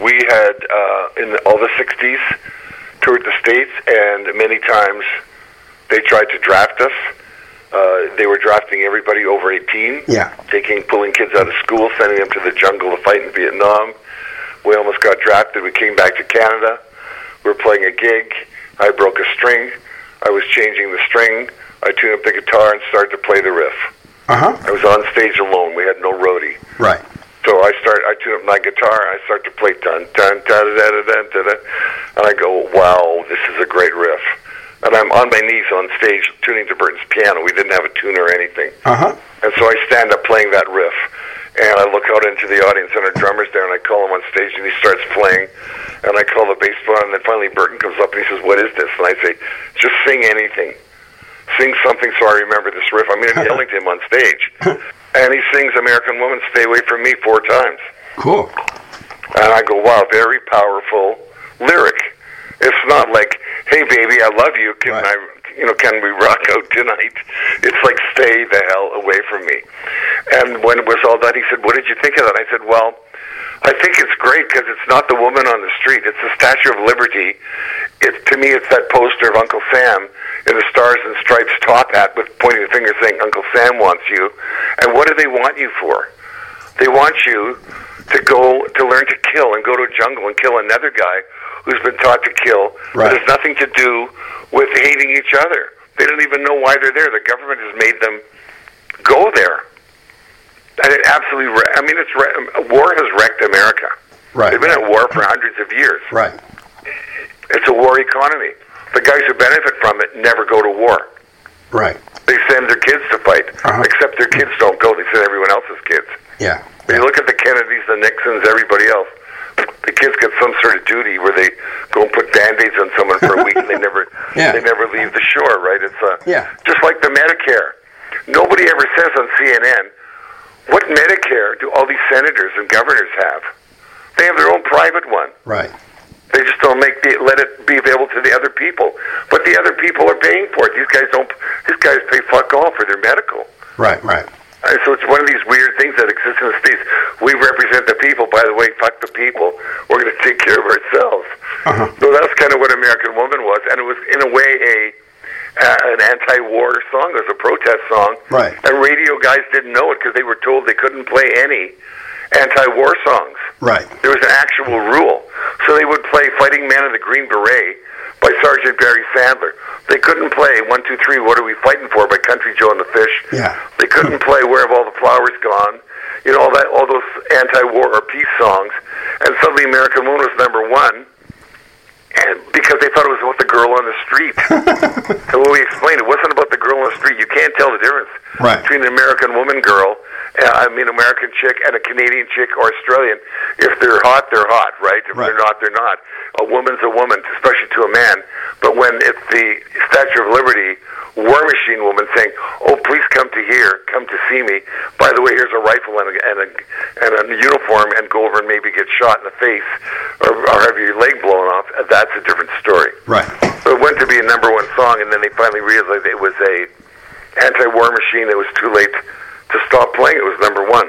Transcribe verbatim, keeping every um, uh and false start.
We had, uh, in all the sixties, toured the States, and many times they tried to draft us. Uh, they were drafting everybody over eighteen, yeah. taking, pulling kids out of school, sending them to the jungle to fight in Vietnam. We almost got drafted. We came back to Canada. We were playing a gig. I broke a string. I was changing the string. I tuned up the guitar and started to play the riff. Uh-huh. I was on stage alone. We had no roadie. Right. So I start. I tune up my guitar. And I start to play dun dun dun dun dun dun dun, and I go, "Wow, this is a great riff." And I'm on my knees on stage tuning to Burton's piano. We didn't have a tuner or anything. Uh-huh. And so I stand up playing that riff, and I look out into the audience, and our drummer's there, and I call him on stage, and he starts playing, and I call the bass player, and then finally Burton comes up, and he says, "What is this?" And I say, "Just sing anything. Sing something so I remember this riff." I mean, I'm yelling to him on stage. And he sings American Woman, Stay Away From Me four times. Cool. And I go, wow, very powerful lyric. It's not like, hey, baby, I love you. Can right. I, you know, can we rock out tonight? It's like, stay the hell away from me. And when it was all done, he said, what did you think of that? I said, well, I think it's great because it's not the woman on the street. It's the Statue of Liberty. It, to me, it's that poster of Uncle Sam in the Stars and Stripes top hat with pointing the finger saying, Uncle Sam wants you. And what do they want you for? They want you to go to learn to kill and go to a jungle and kill another guy who's been taught to kill. Right. But it has nothing to do with hating each other. They don't even know why they're there. The government has made them go there. And it absolutely, wre- I mean, it's re- war has wrecked America. Right. They've been at war for hundreds of years. Right. It's a war economy. The guys who benefit from it never go to war. Right. They send their kids to fight, uh-huh. except their kids don't go. They send everyone else's kids. Yeah. When you look at the Kennedys, the Nixons, everybody else, the kids get some sort of duty where they go and put Band-Aids on someone for a week and they never yeah. they never leave the shore, right? It's uh, yeah. just like the Medicare. Nobody ever says on C N N, what Medicare do all these senators and governors have? They have their own private one. Right. They just don't make the, let it be available to the other people. But the other people are paying for it. These guys don't. These guys pay fuck all for their medical. Right. Right. And so it's one of these weird things that exists in the States. We represent the people. By the way, fuck the people. We're going to take care of ourselves. Uh-huh. So that's kind of what American Woman was, and it was in a way a uh, an anti-war song. It was a protest song. Right. And radio guys didn't know it because they were told they couldn't play any anti-war songs. Right. There was an actual rule. So they would play Fighting Man of the Green Beret by Sergeant Barry Sandler. They couldn't play One, Two, Three, What Are We Fighting For by Country Joe and the Fish. Yeah. They couldn't play Where Have All the Flowers Gone? You know, all that, all those anti-war or peace songs. And suddenly American Woman was number one, and because they thought it was about the girl on the street. And when we explained, it wasn't about the girl on the street. You can't tell the difference right. between an American woman girl, uh, I mean American chick, and a Canadian chick or Australian. If they're hot, they're hot, right? If right. they're not, they're not. A woman's a woman, especially to a man. But when it's the Statue of Liberty, War Machine woman saying, "Oh, please come to here, come to see me. By the way, here's a rifle and a and a, and a uniform, and go over and maybe get shot in the face, or, or have your leg blown off." That's a different story. Right. So it went to be a number one song, and then they finally realized it was a anti-war machine. It was too late to stop playing. It was number one.